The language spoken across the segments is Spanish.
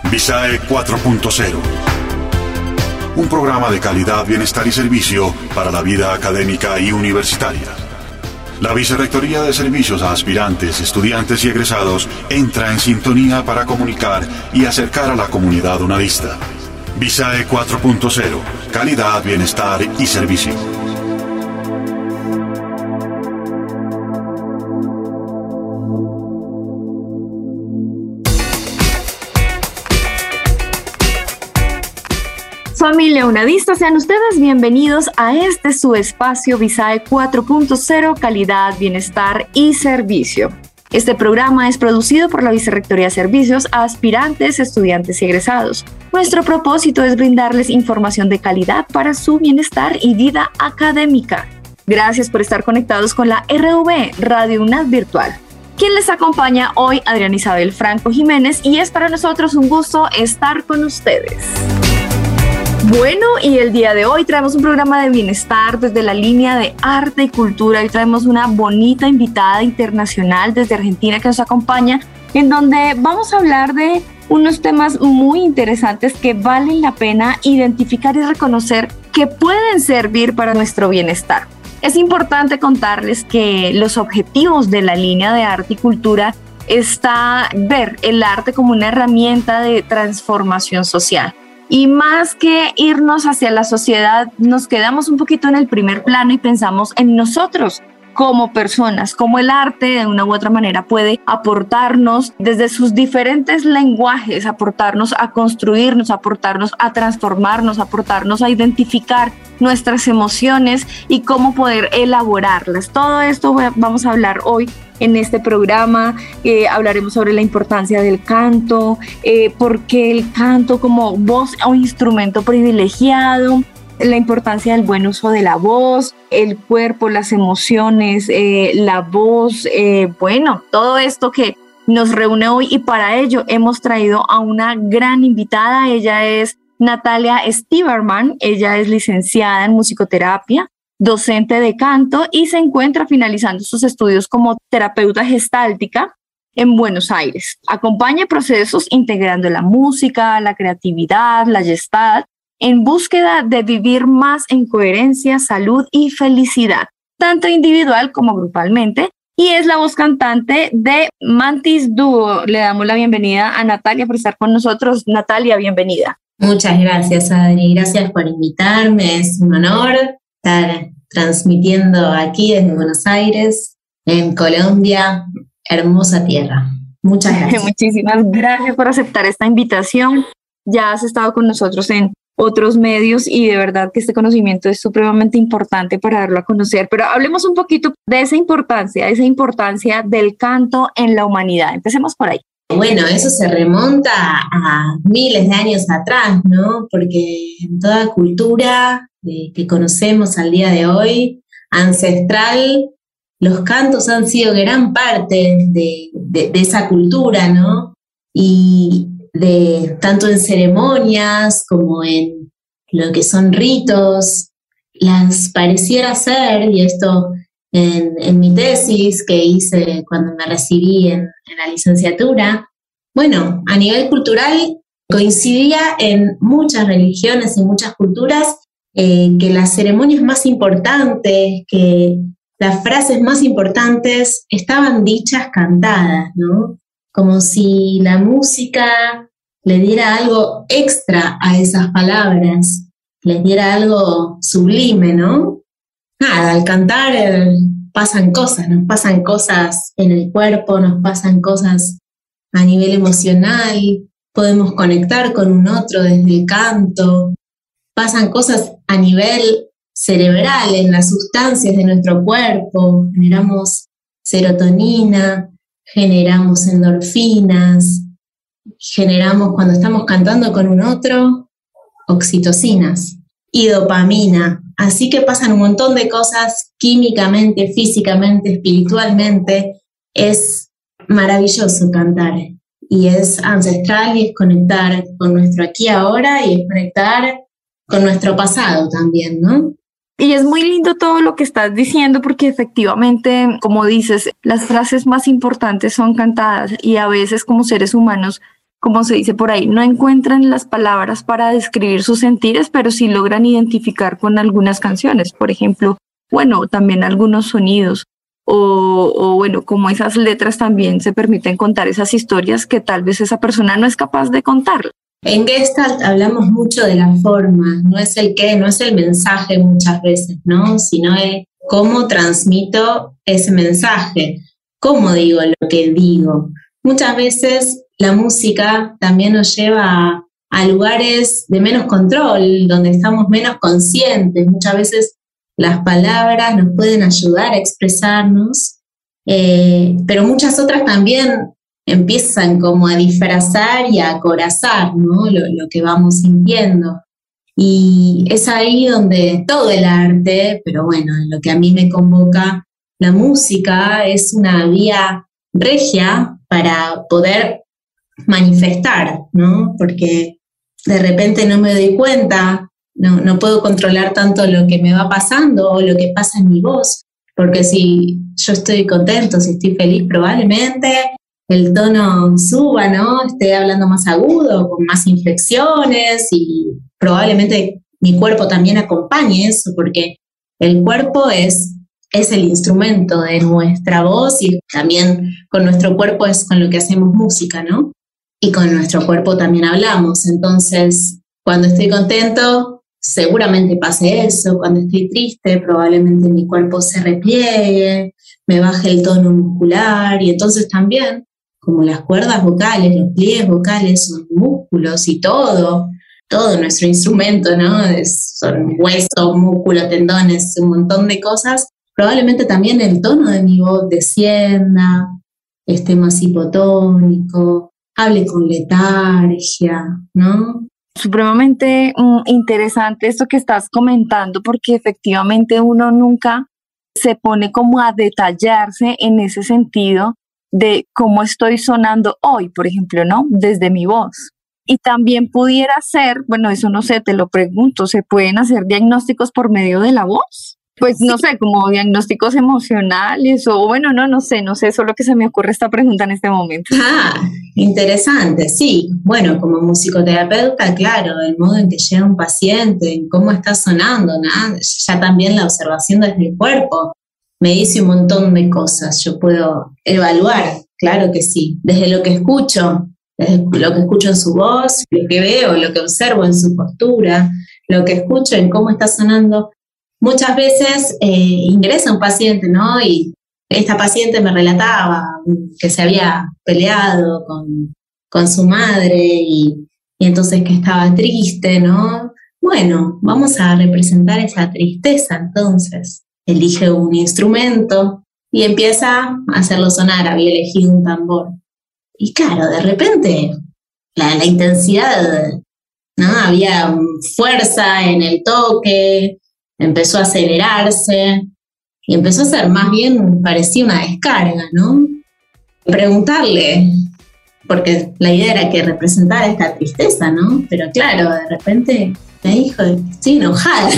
Visae 4.0. Un programa de calidad, bienestar y servicio para la vida académica y universitaria. La Vicerrectoría de Servicios a Aspirantes, Estudiantes y Egresados entra en sintonía para comunicar y acercar a la comunidad unavista. Visae 4.0. Calidad, bienestar y servicio. Familia unavista, sean ustedes bienvenidos a este su espacio Visae 4.0, calidad, bienestar y servicio. Este programa es producido por la Vicerrectoría de Servicios a Aspirantes, Estudiantes y Egresados. Nuestro propósito es brindarles información de calidad para su bienestar y vida académica. Gracias por estar conectados con la RV, Radio UNAV Virtual. Quien les acompaña hoy, Adriana Isabel Franco Jiménez, y es para nosotros un gusto estar con ustedes. Bueno, y el día de hoy traemos un programa de bienestar desde la línea de arte y cultura. Hoy traemos una bonita invitada internacional desde Argentina que nos acompaña, en donde vamos a hablar de unos temas muy interesantes que valen la pena identificar y reconocer que pueden servir para nuestro bienestar. Es importante contarles que los objetivos de la línea de arte y cultura está ver el arte como una herramienta de transformación social. Y más que irnos hacia la sociedad, nos quedamos un poquito en el primer plano y pensamos en nosotros como personas, cómo el arte de una u otra manera puede aportarnos desde sus diferentes lenguajes, aportarnos a construirnos, aportarnos a transformarnos, aportarnos a identificar nuestras emociones y cómo poder elaborarlas. Todo esto vamos a hablar hoy en este programa. Hablaremos sobre la importancia del canto, por qué el canto como voz o instrumento privilegiado, la importancia del buen uso de la voz, el cuerpo, las emociones, la voz, todo esto que nos reúne hoy, y para ello hemos traído a una gran invitada. Ella es Natalia Stiberman. Ella es licenciada en musicoterapia, docente de canto y se encuentra finalizando sus estudios como terapeuta gestáltica en Buenos Aires. Acompaña procesos integrando la música, la creatividad, la gestalt, en búsqueda de vivir más en coherencia, salud y felicidad, tanto individual como grupalmente, y es la voz cantante de Mantis Duo. Le damos la bienvenida a Natalia por estar con nosotros. Natalia, bienvenida. Muchas gracias, Adri. Gracias por invitarme. Es un honor estar transmitiendo aquí desde Buenos Aires, en Colombia, hermosa tierra. Muchas gracias. Muchísimas gracias por aceptar esta invitación. Ya has estado con nosotros en otros medios y de verdad que este conocimiento es supremamente importante para darlo a conocer, pero hablemos un poquito de esa importancia del canto en la humanidad. Empecemos por ahí. Bueno, eso se remonta a miles de años atrás, ¿no? Porque en toda cultura que conocemos al día de hoy, ancestral, los cantos han sido gran parte de esa cultura, ¿no? Y tanto en ceremonias como en lo que son ritos, las pareciera ser, y esto en mi tesis que hice cuando me recibí en la licenciatura, bueno, a nivel cultural coincidía en muchas religiones y muchas culturas que las ceremonias más importantes, que las frases más importantes estaban dichas cantadas, ¿no? Como si la música le diera algo extra a esas palabras, les diera algo sublime, ¿no? Nada, al cantar pasan cosas, nos pasan cosas en el cuerpo, nos pasan cosas a nivel emocional, podemos conectar con un otro desde el canto, pasan cosas a nivel cerebral, en las sustancias de nuestro cuerpo, generamos serotonina, generamos endorfinas, generamos cuando estamos cantando con un otro, oxitocinas y dopamina. Así que pasan un montón de cosas químicamente, físicamente, espiritualmente. Es maravilloso cantar y es ancestral y es conectar con nuestro aquí y ahora y es conectar con nuestro pasado también, ¿no? Y es muy lindo todo lo que estás diciendo porque efectivamente, como dices, las frases más importantes son cantadas y a veces como seres humanos como se dice por ahí, no encuentran las palabras para describir sus sentires, pero sí logran identificar con algunas canciones, por ejemplo, bueno, también algunos sonidos, o bueno, como esas letras también se permiten contar esas historias que tal vez esa persona no es capaz de contar. En Gestalt hablamos mucho de la forma, no es el qué, no es el mensaje muchas veces, ¿no? Sino el cómo transmito ese mensaje, cómo digo lo que digo. Muchas veces la música también nos lleva a lugares de menos control, donde estamos menos conscientes. Muchas veces las palabras nos pueden ayudar a expresarnos, pero muchas otras también empiezan como a disfrazar y a acorazar, ¿no? Lo que vamos sintiendo. Y es ahí donde todo el arte, pero bueno, lo que a mí me convoca, la música es una vía regia para poder manifestar, ¿no? Porque de repente no me doy cuenta, no puedo controlar tanto lo que me va pasando o lo que pasa en mi voz, porque si yo estoy contento, si estoy feliz, probablemente el tono suba, ¿no? Esté hablando más agudo, con más inflexiones y probablemente mi cuerpo también acompañe eso, porque el cuerpo es el instrumento de nuestra voz y también con nuestro cuerpo es con lo que hacemos música, ¿no? Y con nuestro cuerpo también hablamos. Entonces, cuando estoy contento, seguramente pase eso. Cuando estoy triste, probablemente mi cuerpo se repliegue, me baje el tono muscular y entonces también, como las cuerdas vocales, los pliegues vocales son músculos y todo nuestro instrumento, ¿no? Son huesos, músculos, tendones, un montón de cosas. Probablemente también el tono de mi voz descienda, esté más hipotónico, hable con letargia, ¿no? Supremamente interesante esto que estás comentando, porque efectivamente uno nunca se pone como a detallarse en ese sentido de cómo estoy sonando hoy, por ejemplo, ¿no? Desde mi voz. Y también pudiera ser, bueno, eso no sé, te lo pregunto, ¿se pueden hacer diagnósticos por medio de la voz? Pues no sé, como diagnósticos emocionales o bueno, no sé, solo que se me ocurre esta pregunta en este momento. Interesante, sí. Bueno, como musicoterapeuta, claro, el modo en que llega un paciente, en cómo está sonando, ¿no? Ya también la observación desde el cuerpo me dice un montón de cosas. Yo puedo evaluar, claro que sí, desde lo que escucho en su voz, lo que veo, lo que observo en su postura, lo que escucho en cómo está sonando. Muchas veces ingresa un paciente, ¿no? Y esta paciente me relataba que se había peleado con su madre y entonces que estaba triste, ¿no? Bueno, vamos a representar esa tristeza entonces. Elige un instrumento y empieza a hacerlo sonar. Había elegido un tambor. Y claro, de repente la intensidad, ¿no? Había fuerza en el toque, empezó a acelerarse y empezó a ser más bien, parecía una descarga, ¿no? Preguntarle, porque la idea era que representara esta tristeza, ¿no? Pero claro, de repente me dijo, estoy enojada.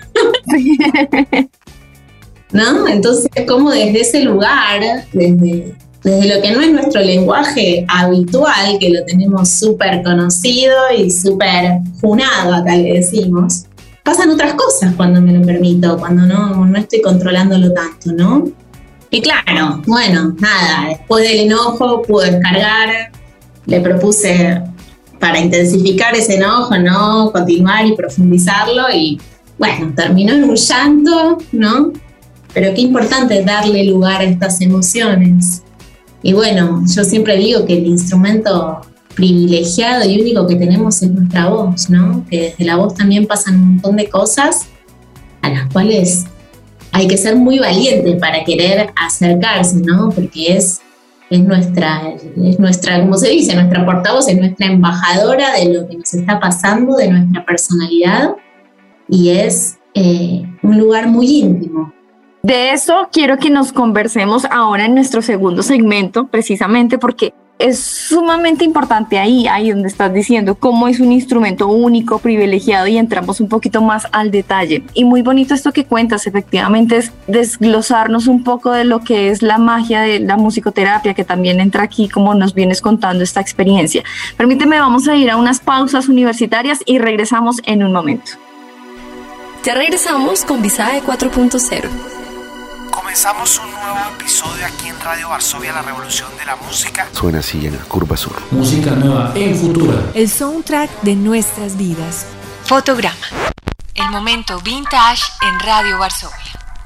¿No? Entonces, como desde ese lugar, desde lo que no es nuestro lenguaje habitual, que lo tenemos súper conocido y súper funado, acá le decimos, pasan otras cosas cuando me lo permito, cuando no estoy controlándolo tanto, ¿no? Y claro, bueno, nada, después del enojo pude descargar, le propuse para intensificar ese enojo, ¿no? Continuar y profundizarlo y bueno, terminó en un llanto, ¿no? Pero qué importante es darle lugar a estas emociones. Y bueno, yo siempre digo que el instrumento privilegiado y único que tenemos es nuestra voz, ¿no? Que desde la voz también pasan un montón de cosas a las cuales hay que ser muy valiente para querer acercarse, ¿no? Porque es nuestra, como se dice, nuestra portavoz, es nuestra embajadora de lo que nos está pasando, de nuestra personalidad, y es un lugar muy íntimo. De eso quiero que nos conversemos ahora en nuestro segundo segmento, precisamente porque es sumamente importante ahí donde estás diciendo cómo es un instrumento único, privilegiado, y entramos un poquito más al detalle. Y muy bonito esto que cuentas, efectivamente, es desglosarnos un poco de lo que es la magia de la musicoterapia, que también entra aquí, como nos vienes contando esta experiencia. Permíteme, vamos a ir a unas pausas universitarias y regresamos en un momento. Ya regresamos con Visae 4.0. Comenzamos un nuevo episodio aquí en Radio Varsovia, la revolución de la música. Suena así en la curva sur. Música nueva en Futura. El soundtrack de nuestras vidas. Fotograma. El momento vintage en Radio Varsovia.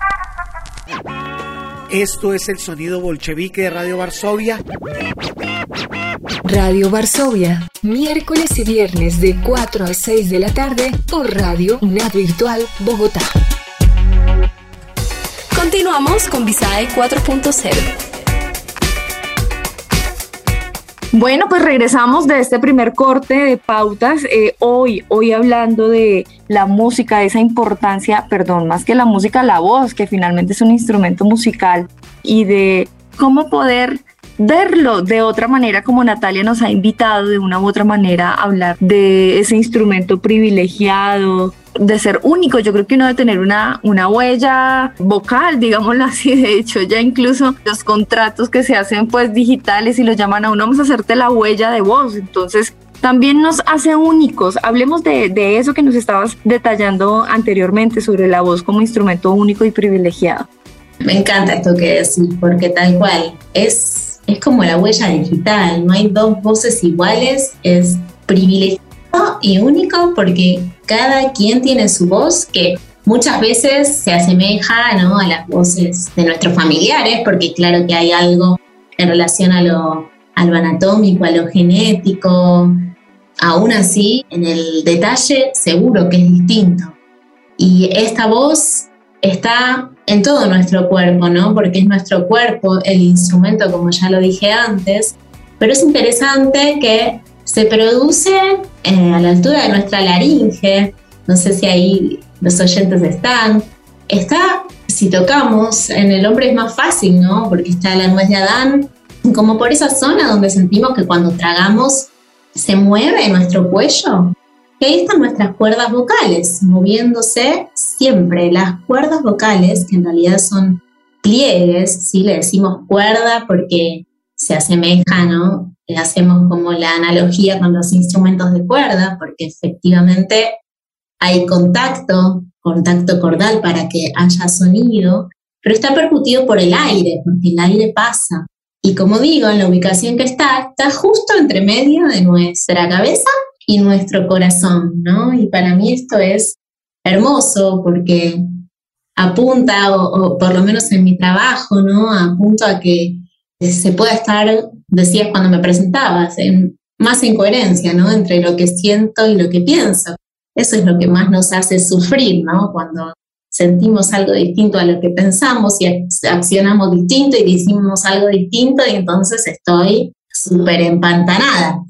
Esto es el sonido bolchevique de Radio Varsovia. Radio Varsovia, miércoles y viernes de 4 a 6 de la tarde por Radio UNAD Virtual Bogotá. Continuamos con Visae 4.0. Bueno, pues regresamos de este primer corte de pautas. Hoy hablando de la música, de esa importancia, más que la música, la voz, que finalmente es un instrumento musical, y de cómo poder verlo de otra manera, como Natalia nos ha invitado de una u otra manera a hablar de ese instrumento privilegiado, de ser único. Yo creo que uno debe tener una huella vocal, digámoslo así. De hecho, ya incluso los contratos que se hacen pues digitales y lo llaman a uno, vamos a hacerte la huella de voz. Entonces también nos hace únicos. Hablemos de eso que nos estabas detallando anteriormente sobre la voz como instrumento único y privilegiado. Me encanta esto que decís, porque tal cual es como la huella digital, no hay dos voces iguales, es privilegiado y único porque cada quien tiene su voz, que muchas veces se asemeja, ¿no?, a las voces de nuestros familiares, porque claro que hay algo en relación a lo anatómico, a lo genético. Aún así, en el detalle seguro que es distinto. Y esta voz está en todo nuestro cuerpo, ¿no? Porque es nuestro cuerpo el instrumento, como ya lo dije antes, pero es interesante que se produce a la altura de nuestra laringe. No sé si ahí los oyentes están. Si tocamos, en el hombre es más fácil, ¿no? Porque está la nuez de Adán, como por esa zona donde sentimos que cuando tragamos se mueve nuestro cuello. Y ahí están nuestras cuerdas vocales, moviéndose siempre. Las cuerdas vocales, que en realidad son pliegues, ¿sí? Le decimos cuerda porque se asemeja, ¿no? Le hacemos como la analogía con los instrumentos de cuerda, porque efectivamente hay contacto cordal para que haya sonido, pero está percutido por el aire, porque el aire pasa. Y como digo, en la ubicación que está justo entre medio de nuestra cabeza y nuestro corazón, ¿no? Y para mí esto es hermoso porque apunta, o por lo menos en mi trabajo, ¿no? Apunto a que se pueda estar, decías cuando me presentabas, más en coherencia, ¿no? Entre lo que siento y lo que pienso. Eso es lo que más nos hace sufrir, ¿no? Cuando sentimos algo distinto a lo que pensamos y accionamos distinto y decimos algo distinto, y entonces estoy súper empantanada.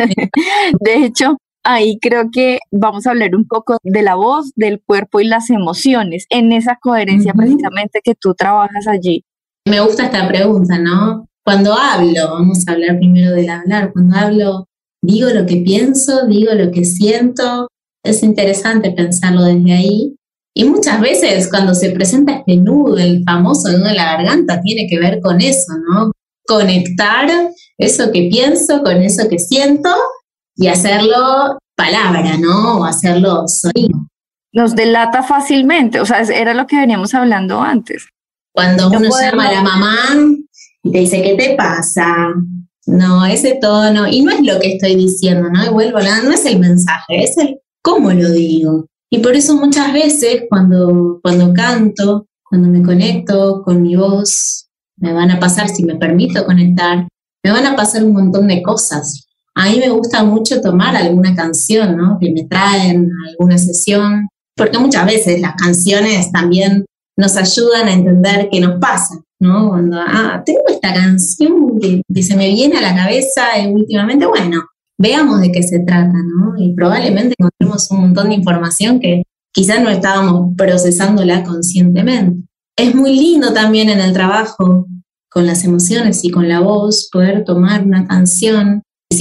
De hecho, ahí creo que vamos a hablar un poco de la voz, del cuerpo y las emociones, en esa coherencia precisamente que tú trabajas allí. Me gusta esta pregunta, ¿no? Cuando hablo, vamos a hablar primero del hablar, cuando hablo, digo lo que pienso, digo lo que siento. Es interesante pensarlo desde ahí. Y muchas veces cuando se presenta este nudo, el famoso nudo de la garganta, tiene que ver con eso, ¿no? Conectar eso que pienso con eso que siento y hacerlo palabra, ¿no? O hacerlo sonido. Nos delata fácilmente, o sea, era lo que veníamos hablando antes. Cuando uno llama a la mamá y te dice, ¿qué te pasa? No, ese tono, y no es lo que estoy diciendo, ¿no? Y vuelvo a no es el mensaje, es el cómo lo digo. Y por eso muchas veces cuando canto, cuando me conecto con mi voz, me van a pasar, si me permito conectar, me van a pasar un montón de cosas. A mí me gusta mucho tomar alguna canción, ¿no? Que me traen a alguna sesión, porque muchas veces las canciones también nos ayudan a entender qué nos pasa, ¿no? Cuando, tengo esta canción que se me viene a la cabeza últimamente, bueno, veamos de qué se trata, ¿no? Y probablemente encontremos un montón de información que quizás no estábamos procesándola conscientemente. Es muy lindo también en el trabajo con las emociones y con la voz, poder tomar una canción. Y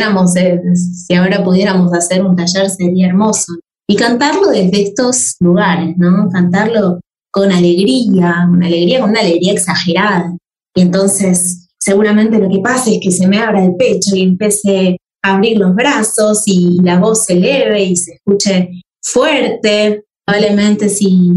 si ahora pudiéramos hacer un taller sería hermoso. Y cantarlo desde estos lugares, ¿no? Cantarlo con una alegría exagerada. Y entonces seguramente lo que pasa es que se me abra el pecho y empiece a abrir los brazos y la voz se eleve y se escuche fuerte. Probablemente si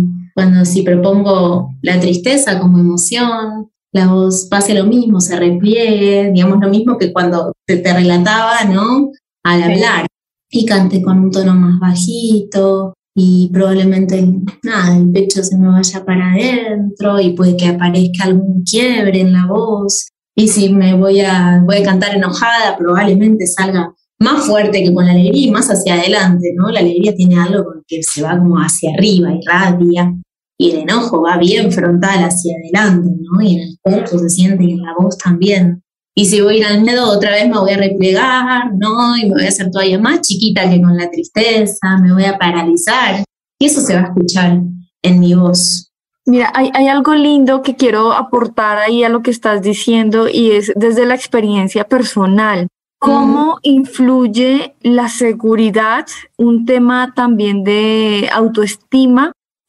propongo la tristeza como emoción, la voz pase lo mismo, se repliegue, digamos lo mismo que cuando te relataba, ¿no? Al hablar. Y cante con un tono más bajito y probablemente el pecho se me vaya para adentro y puede que aparezca algún quiebre en la voz. Y si voy a cantar enojada, probablemente salga más fuerte que con la alegría y más hacia adelante, ¿no? La alegría tiene algo que se va como hacia arriba, irradia, y el enojo va bien frontal hacia adelante, ¿no? Y en el cuerpo se siente y en la voz también. Y si voy a ir al miedo, otra vez me voy a replegar, ¿no? Y me voy a hacer todavía más chiquita que con la tristeza, me voy a paralizar. Y eso se va a escuchar en mi voz. Mira, hay algo lindo que quiero aportar ahí a lo que estás diciendo y es desde la experiencia personal. ¿Cómo influye la seguridad, un tema también de autoestima,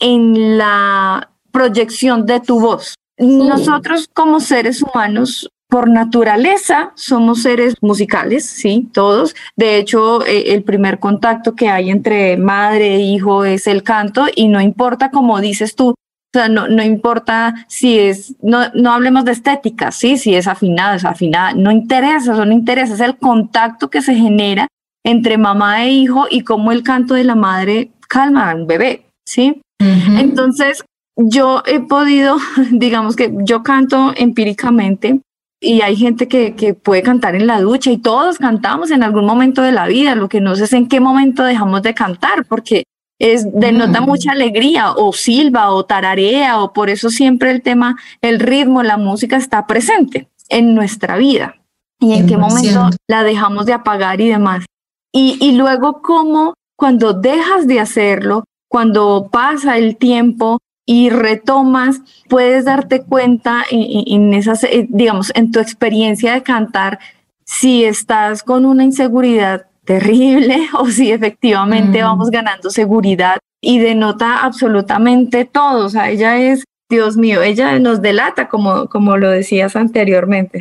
en la proyección de tu voz? Nosotros como seres humanos, por naturaleza, somos seres musicales, sí, todos. De hecho, el primer contacto que hay entre madre e hijo es el canto y no importa, como dices tú, o sea, no importa si no hablemos de estética, ¿sí? Si es afinada, desafinada, no interesa, es el contacto que se genera entre mamá e hijo y cómo el canto de la madre calma a un bebé, ¿sí? Uh-huh. Entonces, yo he podido, digamos que yo canto empíricamente y hay gente que puede cantar en la ducha y todos cantamos en algún momento de la vida, lo que no sé es en qué momento dejamos de cantar, porque denota mucha alegría, o silba, o tararea, o por eso siempre el tema, el ritmo, la música está presente en nuestra vida. Y en qué momento la dejamos de apagar y demás. Y luego cómo cuando dejas de hacerlo, cuando pasa el tiempo y retomas, puedes darte cuenta en esas, digamos, en tu experiencia de cantar, si estás con una inseguridad terrible o si efectivamente vamos ganando seguridad, y denota absolutamente todo. O sea, ella es, Dios mío, ella nos delata como lo decías anteriormente.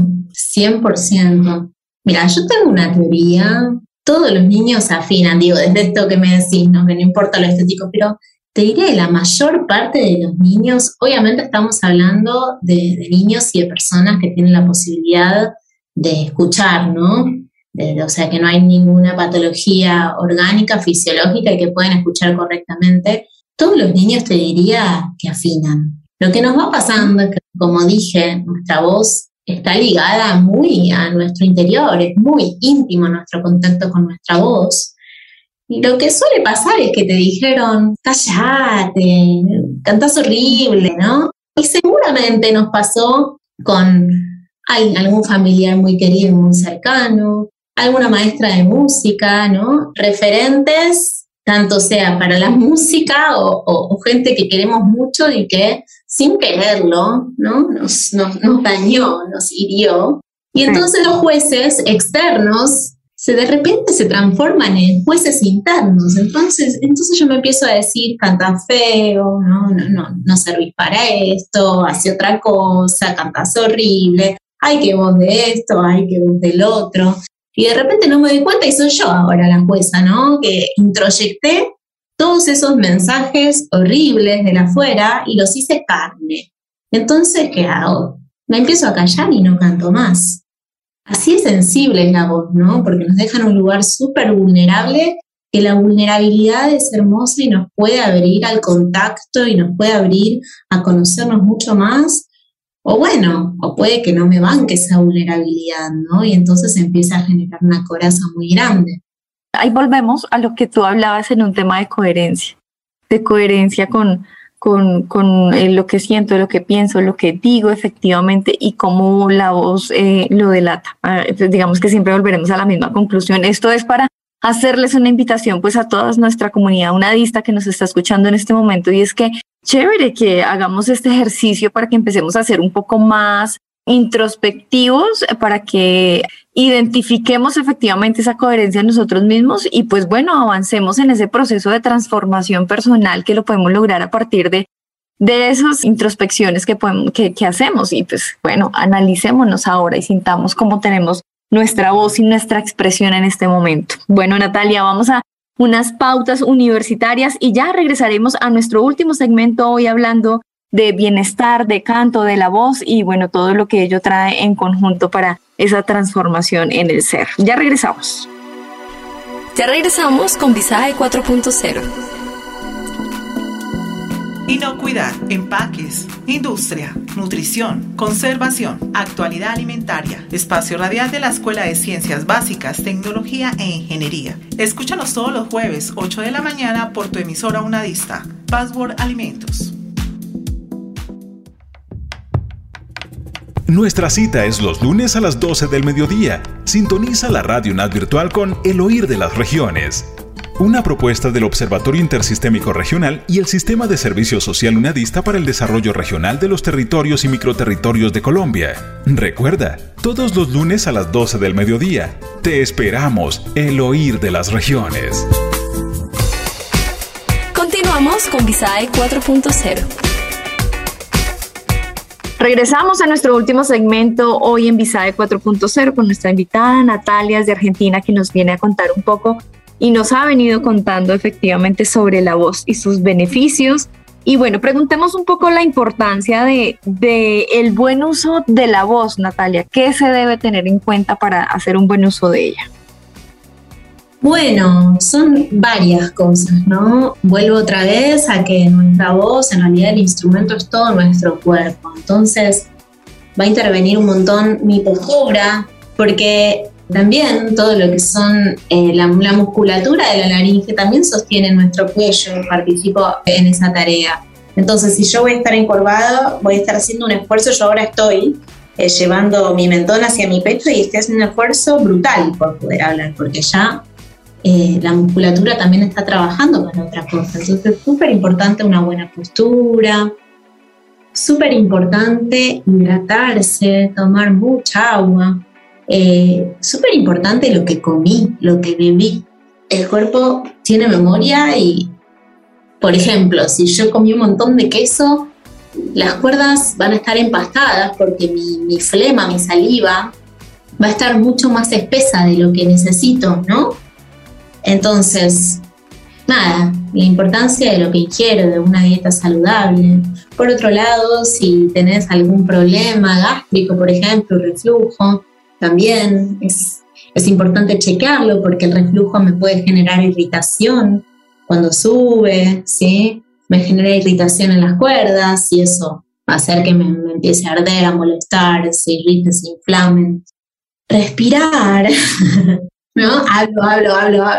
100%. Mira, yo tengo una teoría, todos los niños afinan, digo, desde esto que me decís, ¿no? Que no importa lo estético, pero te diré que la mayor parte de los niños, obviamente estamos hablando de niños y de personas que tienen la posibilidad de escuchar, ¿no? O sea, que no hay ninguna patología orgánica, fisiológica y que puedan escuchar correctamente. Todos los niños te diría que afinan. Lo que nos va pasando es que, como dije, nuestra voz está ligada muy a nuestro interior, es muy íntimo nuestro contacto con nuestra voz. Y lo que suele pasar es que te dijeron, cállate, cantás horrible, ¿no? Y seguramente nos pasó con algún familiar muy querido, muy cercano, alguna maestra de música, ¿no? Referentes, tanto sea para la música o gente que queremos mucho y que sin quererlo, ¿no? Nos dañó, nos hirió. Y entonces los jueces externos de repente se transforman en jueces internos. Entonces yo me empiezo a decir, cantás feo, no servís para esto, hace otra cosa, cantás horrible, ay, que vos de esto, ay, que vos del otro. Y de repente no me doy cuenta y soy yo ahora la jueza, ¿no? Que introyecté todos esos mensajes horribles de afuera y los hice carne. Entonces, ¿qué hago? Me empiezo a callar y no canto más. Así es sensible es la voz, ¿no? Porque nos deja en un lugar súper vulnerable, que la vulnerabilidad es hermosa y nos puede abrir al contacto y nos puede abrir a conocernos mucho más. O puede que no me banque esa vulnerabilidad, ¿no? Y entonces empieza a generar una coraza muy grande. Ahí volvemos a lo que tú hablabas en un tema de coherencia con lo que siento, lo que pienso, lo que digo efectivamente y cómo la voz lo delata. Digamos que siempre volveremos a la misma conclusión. Esto es para hacerles una invitación pues a toda nuestra comunidad unadista que nos está escuchando en este momento, y es que chévere que hagamos este ejercicio para que empecemos a ser un poco más introspectivos, para que identifiquemos efectivamente esa coherencia en nosotros mismos y pues bueno, avancemos en ese proceso de transformación personal que lo podemos lograr a partir de esas introspecciones que hacemos. Y pues bueno, analicémonos ahora y sintamos cómo tenemos nuestra voz y nuestra expresión en este momento. Bueno, Natalia, vamos a unas pautas universitarias y ya regresaremos a nuestro último segmento hoy hablando de bienestar, de canto, de la voz y bueno, todo lo que ello trae en conjunto para esa transformación en el ser. Ya regresamos. Ya regresamos con Visae 4.0. Inocuidad, empaques, industria, nutrición, conservación, actualidad alimentaria. Espacio radial de la Escuela de Ciencias Básicas, Tecnología e Ingeniería. Escúchanos todos los jueves, 8 de la mañana por tu emisora unadista. Password Alimentos. Nuestra cita es los lunes a las 12 del mediodía. Sintoniza la Radio UNAD virtual con El Oír de las Regiones. Una propuesta del Observatorio Intersistémico Regional y el Sistema de Servicio Social Unadista para el Desarrollo Regional de los Territorios y Microterritorios de Colombia. Recuerda, todos los lunes a las 12 del mediodía. Te esperamos, El Oír de las Regiones. Continuamos con Visae 4.0. Regresamos a nuestro último segmento hoy en Visae 4.0 con nuestra invitada Natalia desde Argentina, que nos viene a contar un poco y nos ha venido contando efectivamente sobre la voz y sus beneficios. Y bueno, preguntemos un poco la importancia de el buen uso de la voz, Natalia. ¿Qué se debe tener en cuenta para hacer un buen uso de ella? Bueno, son varias cosas, ¿no? Vuelvo otra vez a que nuestra voz, en realidad el instrumento es todo nuestro cuerpo. Entonces va a intervenir un montón mi postura, porque también todo lo que son la musculatura de la laringe también sostiene nuestro cuello, participo en esa tarea. Entonces, si yo voy a estar encorvado, voy a estar haciendo un esfuerzo. Yo ahora estoy llevando mi mentón hacia mi pecho y estoy haciendo un esfuerzo brutal por poder hablar, porque ya la musculatura también está trabajando para otra cosa. Entonces es súper importante una buena postura, súper importante hidratarse, tomar mucha agua, súper importante lo que comí, lo que bebí. El cuerpo tiene memoria y, por ejemplo, si yo comí un montón de queso, las cuerdas van a estar empastadas porque mi flema, mi saliva va a estar mucho más espesa de lo que necesito, ¿no? Entonces, nada, la importancia de lo que ingiero, de una dieta saludable. Por otro lado, si tenés algún problema gástrico, por ejemplo, reflujo, también es importante chequearlo porque el reflujo me puede generar irritación cuando sube, ¿sí? Me genera irritación en las cuerdas y eso va a hacer que me empiece a arder, a molestar, se irrite, se inflamen. Respirar. ¿No? Hablo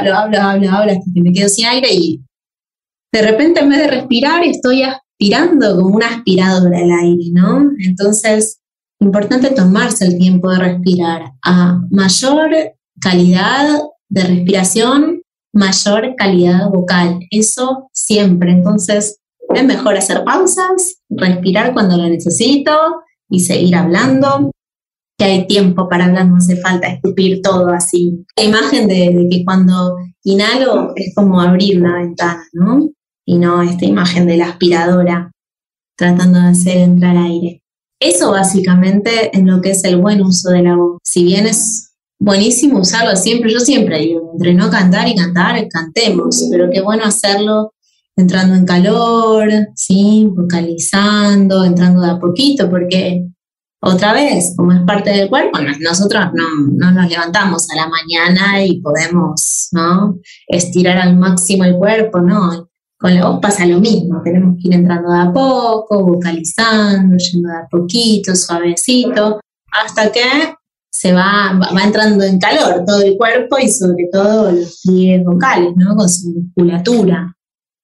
hasta que me quedo sin aire y de repente en vez de respirar estoy aspirando como una aspiradora al aire, ¿no? Entonces, importante tomarse el tiempo de respirar. A mayor calidad de respiración, mayor calidad vocal. Eso siempre. Entonces, es mejor hacer pausas, respirar cuando lo necesito y seguir hablando. Que hay tiempo para hablar, no hace falta escupir todo así. La imagen de que cuando inhalo es como abrir una ventana, ¿no? Y no esta imagen de la aspiradora tratando de hacer entrar aire. Eso básicamente es lo que es el buen uso de la voz. Si bien es buenísimo usarlo siempre, yo siempre digo, entre no cantar y cantar, cantemos, pero qué bueno hacerlo entrando en calor, ¿sí? Vocalizando, entrando de a poquito, porque otra vez, como es parte del cuerpo, nosotros no nos levantamos a la mañana y podemos, ¿no?, estirar al máximo el cuerpo, ¿no? Con la voz pasa lo mismo, tenemos que ir entrando de a poco, vocalizando, yendo de a poquito, suavecito, hasta que se va entrando en calor todo el cuerpo y sobre todo los pliegues vocales, ¿no?, con su musculatura.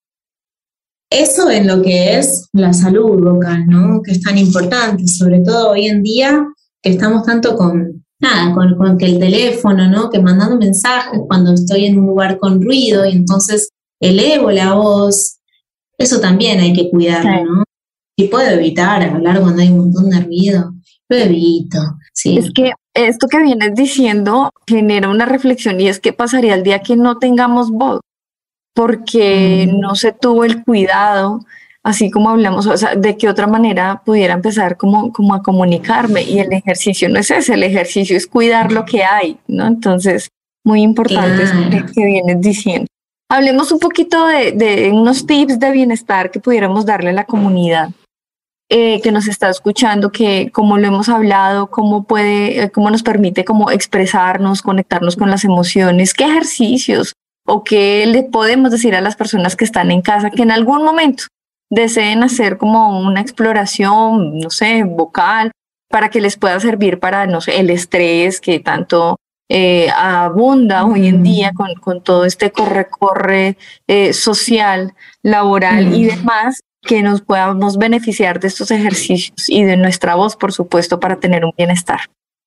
Eso en lo que es la salud vocal, ¿no?, que es tan importante, sobre todo hoy en día que estamos tanto con nada, con que el teléfono, ¿no? Que mandando mensajes cuando estoy en un lugar con ruido y entonces elevo la voz. Eso también hay que cuidarlo, ¿no? Si puedo evitar hablar cuando hay un montón de ruido, lo evito. Sí. Es que esto que vienes diciendo genera una reflexión, y es que pasaría el día que no tengamos voz, porque no se tuvo el cuidado, así como hablamos, o sea, de qué otra manera pudiera empezar como a comunicarme. Y el ejercicio no es ese, el ejercicio es cuidar lo que hay, ¿no? Entonces, muy importante eso que vienes diciendo. Hablemos un poquito de unos tips de bienestar que pudiéramos darle a la comunidad que nos está escuchando, que como lo hemos hablado, cómo nos permite como expresarnos, conectarnos con las emociones, qué ejercicios o qué le podemos decir a las personas que están en casa que en algún momento deseen hacer como una exploración, no sé, vocal, para que les pueda servir para, no sé, el estrés que tanto abunda hoy en día con todo este corre social, laboral y demás, que nos podamos beneficiar de estos ejercicios y de nuestra voz, por supuesto, para tener un bienestar.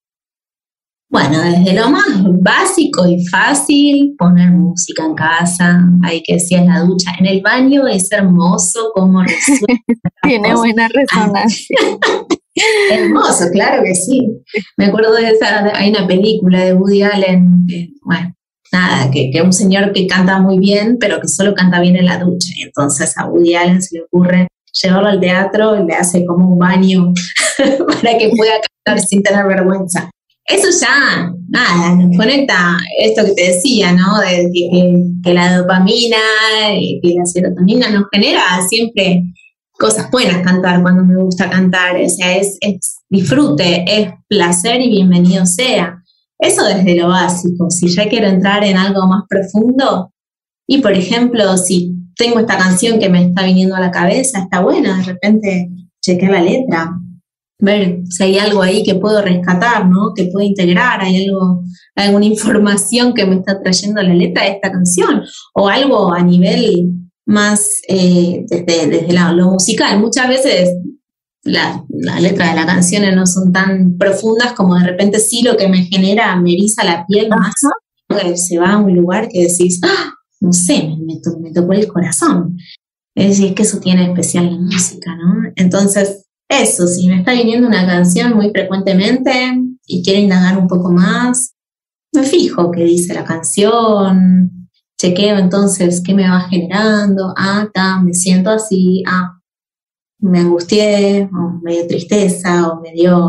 Bueno, desde lo más básico y fácil, poner música en casa, hay que decir en la ducha, en el baño es hermoso como resuena. Tiene buena resonancia. Hermoso, claro que sí. Me acuerdo hay una película de Woody Allen, bueno, nada, que un señor que canta muy bien, pero que solo canta bien en la ducha. Y entonces a Woody Allen se le ocurre llevarlo al teatro y le hace como un baño para que pueda cantar sin tener vergüenza. Eso ya, nada, nos conecta esto que te decía, ¿no? De que la dopamina, que la serotonina nos genera siempre cosas buenas cantar cuando me gusta cantar. O sea, es disfrute, es placer y bienvenido sea. Eso desde lo básico. Si ya quiero entrar en algo más profundo, y por ejemplo, si tengo esta canción que me está viniendo a la cabeza, está buena, de repente chequear la letra, ver si hay algo ahí que puedo rescatar, ¿no? Que puedo integrar, hay alguna información que me está trayendo la letra de esta canción, o algo a nivel más desde lo musical. Muchas veces las letras de las canciones no son tan profundas como de repente sí lo que me genera, me eriza la piel más, se va a un lugar que decís, no sé, me tocó el corazón. Es decir, que eso tiene especial la música, ¿no? Entonces, eso, si me está viniendo una canción muy frecuentemente y quiero indagar un poco más, me fijo qué dice la canción, chequeo entonces qué me va generando, me siento así, me angustié, o me dio tristeza, o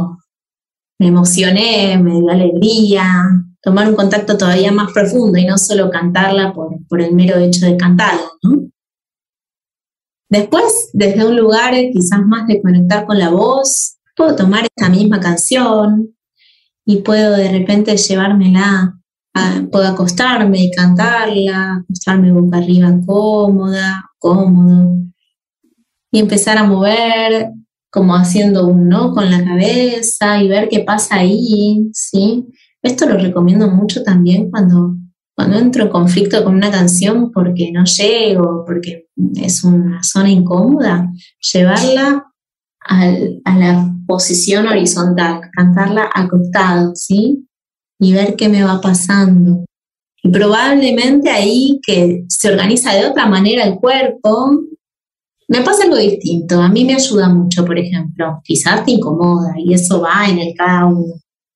me emocioné, me dio alegría. Tomar un contacto todavía más profundo y no solo cantarla por el mero hecho de cantarla, ¿no? Después, desde un lugar quizás más de conectar con la voz, puedo tomar esta misma canción y puedo de repente llevármela, puedo acostarme y cantarla, acostarme boca arriba cómodo, y empezar a mover como haciendo un no con la cabeza y ver qué pasa ahí, ¿sí? Esto lo recomiendo mucho también cuando entro en conflicto con una canción porque no llego, porque es una zona incómoda, llevarla a la posición horizontal, cantarla acostado, ¿sí? Y ver qué me va pasando. Y probablemente ahí que se organiza de otra manera el cuerpo, me pasa algo distinto. A mí me ayuda mucho, por ejemplo. Quizás te incomoda y eso va en el cada uno.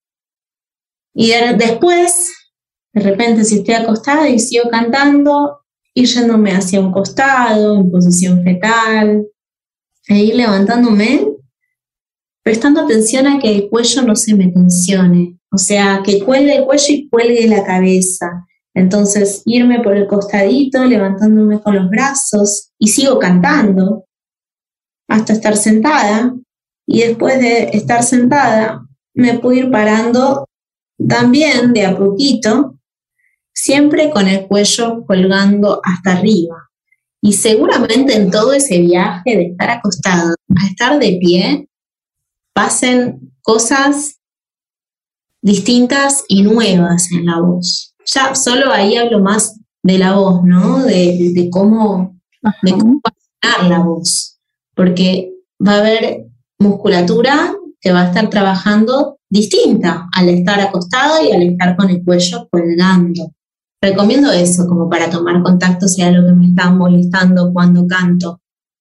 Y después, de repente, si estoy acostada y sigo cantando, ir yéndome hacia un costado, en posición fetal, e ir levantándome, prestando atención a que el cuello no se me tensione. O sea, que cuelgue el cuello y cuelgue la cabeza. Entonces, irme por el costadito, levantándome con los brazos, y sigo cantando hasta estar sentada. Y después de estar sentada, me puedo ir parando también de a poquito, siempre con el cuello colgando hasta arriba. Y seguramente en todo ese viaje de estar acostado a estar de pie, pasen cosas distintas y nuevas en la voz. Ya solo ahí hablo más de la voz, ¿no? De cómo funcionar la voz. Porque va a haber musculatura que va a estar trabajando distinta al estar acostado y al estar con el cuello colgando. Recomiendo eso como para tomar contacto si hay algo que me está molestando cuando canto.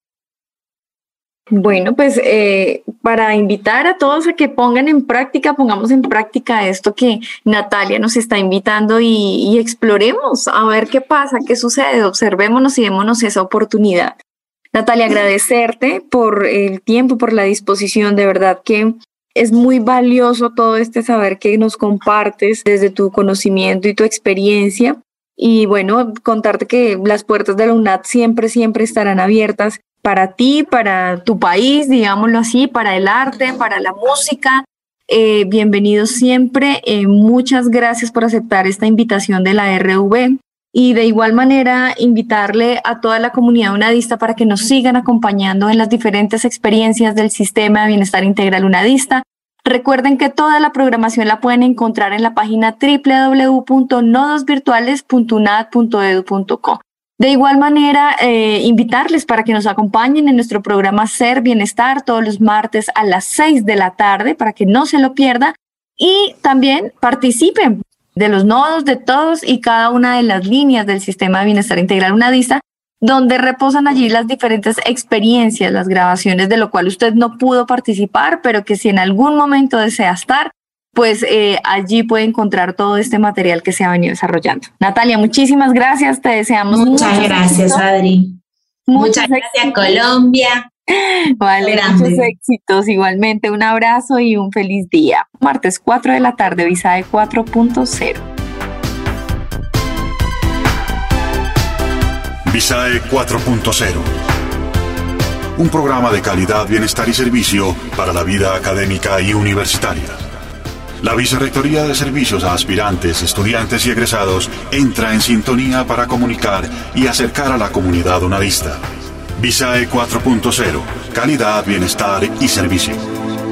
Bueno, pues para invitar a todos a que pongamos en práctica esto que Natalia nos está invitando y exploremos a ver qué pasa, qué sucede, observémonos y démonos esa oportunidad. Natalia, agradecerte por el tiempo, por la disposición, de verdad que es muy valioso todo este saber que nos compartes desde tu conocimiento y tu experiencia. Y bueno, contarte que las puertas de la UNAD siempre estarán abiertas para ti, para tu país, digámoslo así, para el arte, para la música. Bienvenidos siempre. Muchas gracias por aceptar esta invitación de la RV. Y de igual manera, invitarle a toda la comunidad unadista para que nos sigan acompañando en las diferentes experiencias del Sistema de Bienestar Integral Unadista. Recuerden que toda la programación la pueden encontrar en la página www.nodosvirtuales.unad.edu.co. De igual manera, invitarles para que nos acompañen en nuestro programa Ser Bienestar todos los martes a las 6 de la tarde para que no se lo pierda y también participen de los nodos de todos y cada una de las líneas del Sistema de Bienestar Integral Unadista, donde reposan allí las diferentes experiencias, las grabaciones de lo cual usted no pudo participar, pero que si en algún momento desea estar, pues allí puede encontrar todo este material que se ha venido desarrollando. Natalia, muchísimas gracias, te deseamos muchas gracias, Adri. Muchas gracias, Colombia. Vale, muchos éxitos. Igualmente, un abrazo y un feliz día. Martes 4 de la tarde, Visae 4.0. Visae 4.0. Un programa de calidad, bienestar y servicio para la vida académica y universitaria. La Vicerrectoría de Servicios a Aspirantes, Estudiantes y Egresados entra en sintonía para comunicar y acercar a la comunidad unadista. Visae 4.0. Calidad, bienestar y servicio.